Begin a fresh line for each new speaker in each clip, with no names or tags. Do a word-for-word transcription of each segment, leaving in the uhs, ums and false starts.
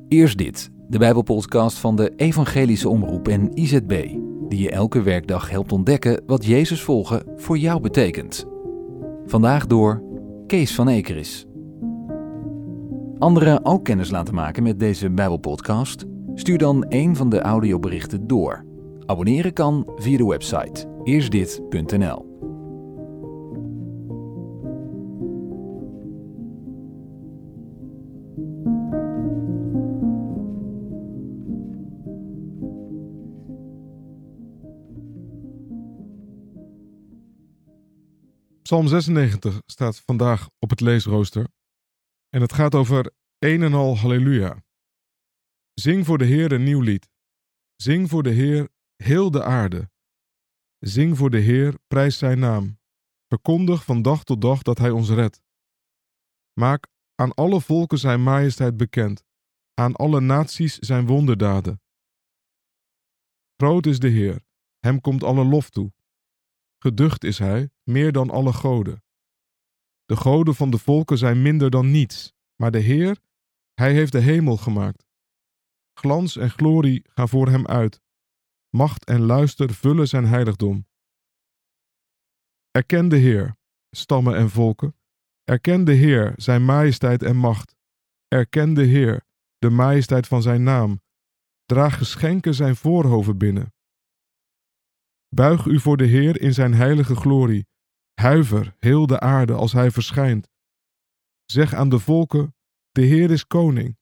Eerst dit, de Bijbelpodcast van de Evangelische Omroep en I Z B, die je elke werkdag helpt ontdekken wat Jezus volgen voor jou betekent. Vandaag door Kees van Ekeris. Anderen ook kennis laten maken met deze Bijbelpodcast? Stuur dan een van de audioberichten door. Abonneren kan via de website eerstdit punt n l.
Psalm zesennegentig staat vandaag op het leesrooster en het gaat over een en al halleluja. Zing voor de Heer een nieuw lied. Zing voor de Heer heel de aarde. Zing voor de Heer, prijs zijn naam. Verkondig van dag tot dag dat hij ons redt. Maak aan alle volken zijn majesteit bekend, aan alle naties zijn wonderdaden. Groot is de Heer, hem komt alle lof toe. Geducht is hij, meer dan alle goden. De goden van de volken zijn minder dan niets, maar de Heer, hij heeft de hemel gemaakt. Glans en glorie gaan voor hem uit. Macht en luister vullen zijn heiligdom. Erken de Heer, stammen en volken. Erken de Heer, zijn majesteit en macht. Erken de Heer, de majesteit van zijn naam. Draag geschenken zijn voorhoven binnen. Buig u voor de Heer in zijn heilige glorie. Huiver heel de aarde als hij verschijnt. Zeg aan de volken, de Heer is koning.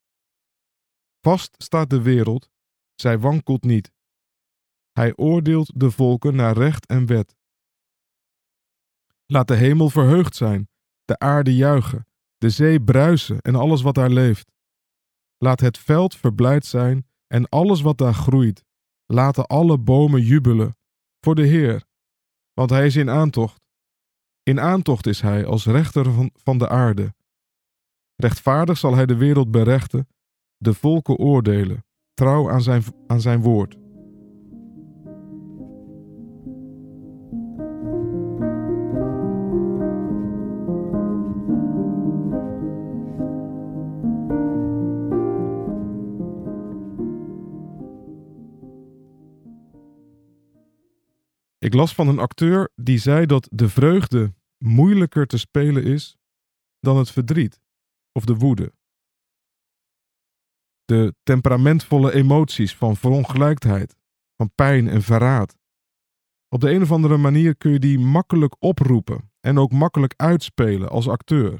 Vast staat de wereld, zij wankelt niet. Hij oordeelt de volken naar recht en wet. Laat de hemel verheugd zijn, de aarde juichen, de zee bruisen en alles wat daar leeft. Laat het veld verblijd zijn en alles wat daar groeit. Laten alle bomen jubelen voor de Heer, want hij is in aantocht. In aantocht is hij als rechter van, van de aarde. Rechtvaardig zal hij de wereld berechten, de volken oordelen, trouw aan zijn, aan zijn woord. Ik las van een acteur die zei dat de vreugde moeilijker te spelen is dan het verdriet of de woede. De temperamentvolle emoties van verongelijkheid, van pijn en verraad. Op de een of andere manier kun je die makkelijk oproepen en ook makkelijk uitspelen als acteur.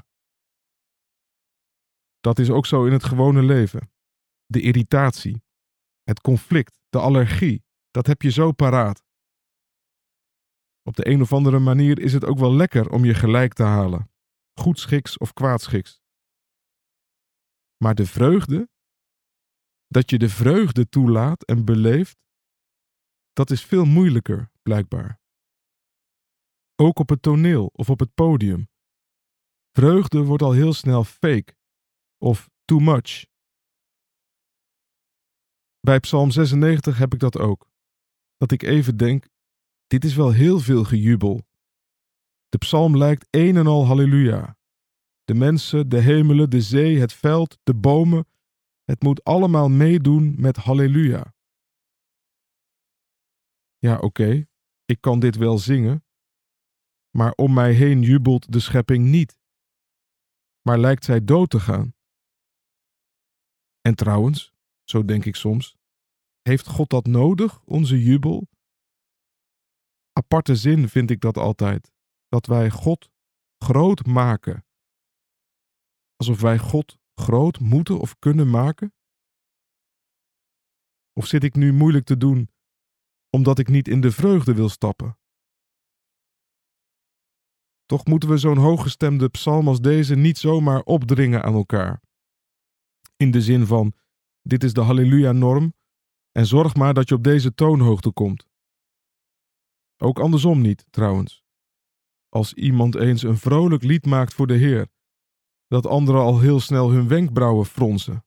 Dat is ook zo in het gewone leven. De irritatie, het conflict, de allergie, dat heb je zo paraat. Op de een of andere manier is het ook wel lekker om je gelijk te halen, goedschiks of kwaadschiks. Maar de vreugde, dat je de vreugde toelaat en beleeft, dat is veel moeilijker, blijkbaar. Ook op het toneel of op het podium. Vreugde wordt al heel snel fake of too much. Bij Psalm zesennegentig heb ik dat ook. Dat ik even denk, dit is wel heel veel gejubel. De psalm lijkt een en al halleluja. De mensen, de hemelen, de zee, het veld, de bomen. Het moet allemaal meedoen met halleluja. Ja, oké, okay, ik kan dit wel zingen. Maar om mij heen jubelt de schepping niet. Maar lijkt zij dood te gaan. En trouwens, zo denk ik soms, heeft God dat nodig, onze jubel? Aparte zin vind ik dat altijd, dat wij God groot maken. Alsof wij God groot moeten of kunnen maken? Of zit ik nu moeilijk te doen, omdat ik niet in de vreugde wil stappen? Toch moeten we zo'n hooggestemde psalm als deze niet zomaar opdringen aan elkaar. In de zin van, dit is de halleluja-norm en zorg maar dat je op deze toonhoogte komt. Ook andersom niet, trouwens. Als iemand eens een vrolijk lied maakt voor de Heer, dat anderen al heel snel hun wenkbrauwen fronsen.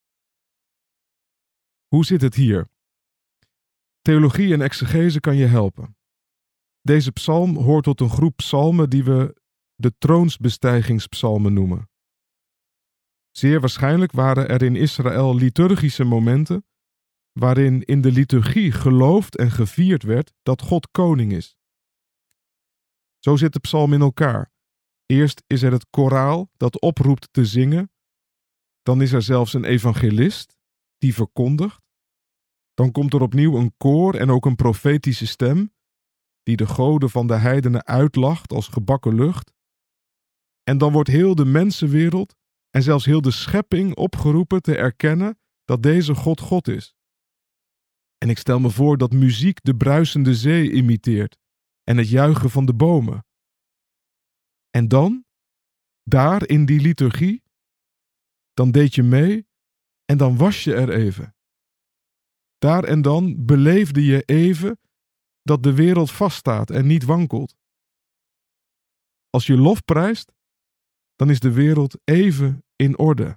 Hoe zit het hier? Theologie en exegese kan je helpen. Deze psalm hoort tot een groep psalmen die we de troonsbestijgingspsalmen noemen. Zeer waarschijnlijk waren er in Israël liturgische momenten waarin in de liturgie geloofd en gevierd werd dat God koning is. Zo zit de psalm in elkaar. Eerst is er het koraal dat oproept te zingen. Dan is er zelfs een evangelist die verkondigt. Dan komt er opnieuw een koor en ook een profetische stem die de goden van de heidenen uitlacht als gebakken lucht. En dan wordt heel de mensenwereld en zelfs heel de schepping opgeroepen te erkennen dat deze God God is. En ik stel me voor dat muziek de bruisende zee imiteert en het juichen van de bomen. En dan, daar in die liturgie, dan deed je mee en dan was je er even. Daar en dan beleefde je even dat de wereld vaststaat en niet wankelt. Als je lof prijst, dan is de wereld even in orde.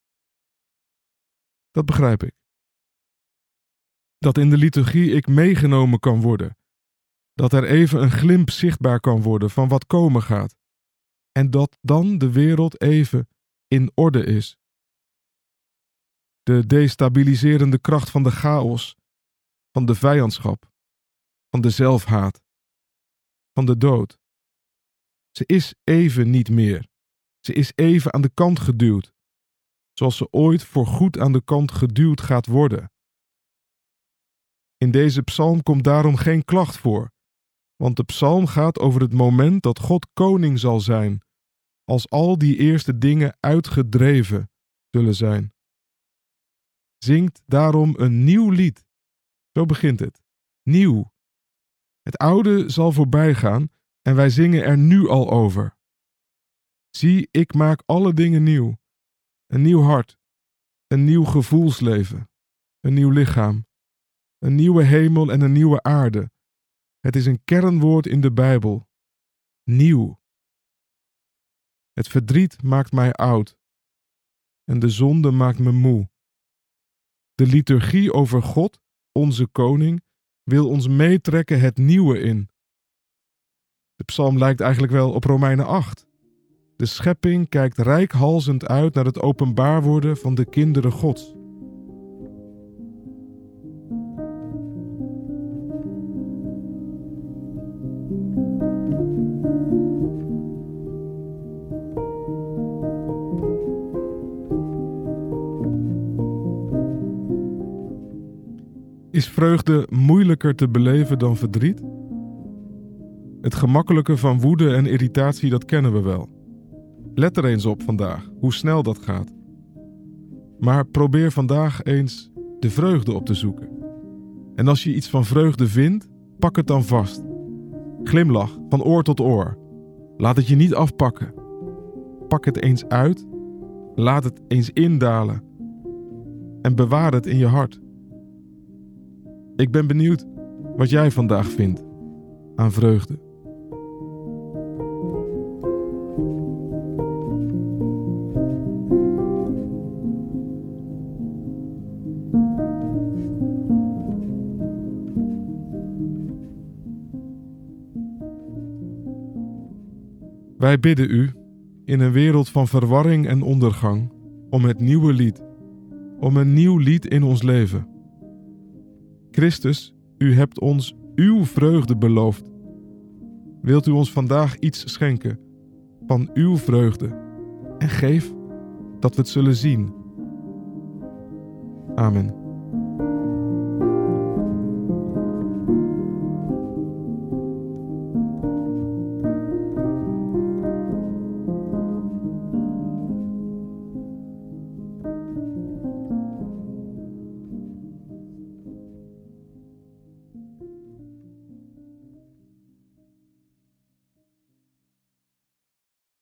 Dat begrijp ik. Dat in de liturgie ik meegenomen kan worden. Dat er even een glimp zichtbaar kan worden van wat komen gaat. En dat dan de wereld even in orde is. De destabiliserende kracht van de chaos, van de vijandschap, van de zelfhaat, van de dood. Ze is even niet meer. Ze is even aan de kant geduwd, zoals ze ooit voorgoed aan de kant geduwd gaat worden. In deze psalm komt daarom geen klacht voor, want de psalm gaat over het moment dat God koning zal zijn, als al die eerste dingen uitgedreven zullen zijn. Zingt daarom een nieuw lied. Zo begint het. Nieuw. Het oude zal voorbij gaan en wij zingen er nu al over. Zie, ik maak alle dingen nieuw. Een nieuw hart, een nieuw gevoelsleven, een nieuw lichaam, een nieuwe hemel en een nieuwe aarde. Het is een kernwoord in de Bijbel. Nieuw. Het verdriet maakt mij oud en de zonde maakt me moe. De liturgie over God, onze koning, wil ons meetrekken het nieuwe in. De psalm lijkt eigenlijk wel op Romeinen acht. De schepping kijkt reikhalzend uit naar het openbaar worden van de kinderen Gods. Is vreugde moeilijker te beleven dan verdriet? Het gemakkelijke van woede en irritatie, dat kennen we wel. Let er eens op vandaag, hoe snel dat gaat. Maar probeer vandaag eens de vreugde op te zoeken. En als je iets van vreugde vindt, pak het dan vast. Glimlach van oor tot oor. Laat het je niet afpakken. Pak het eens uit, laat het eens indalen. En bewaar het in je hart. Ik ben benieuwd wat jij vandaag vindt aan vreugde. Wij bidden u, in een wereld van verwarring en ondergang, om het nieuwe lied, om een nieuw lied in ons leven. Christus, u hebt ons uw vreugde beloofd. Wilt u ons vandaag iets schenken van uw vreugde en geef dat we het zullen zien. Amen.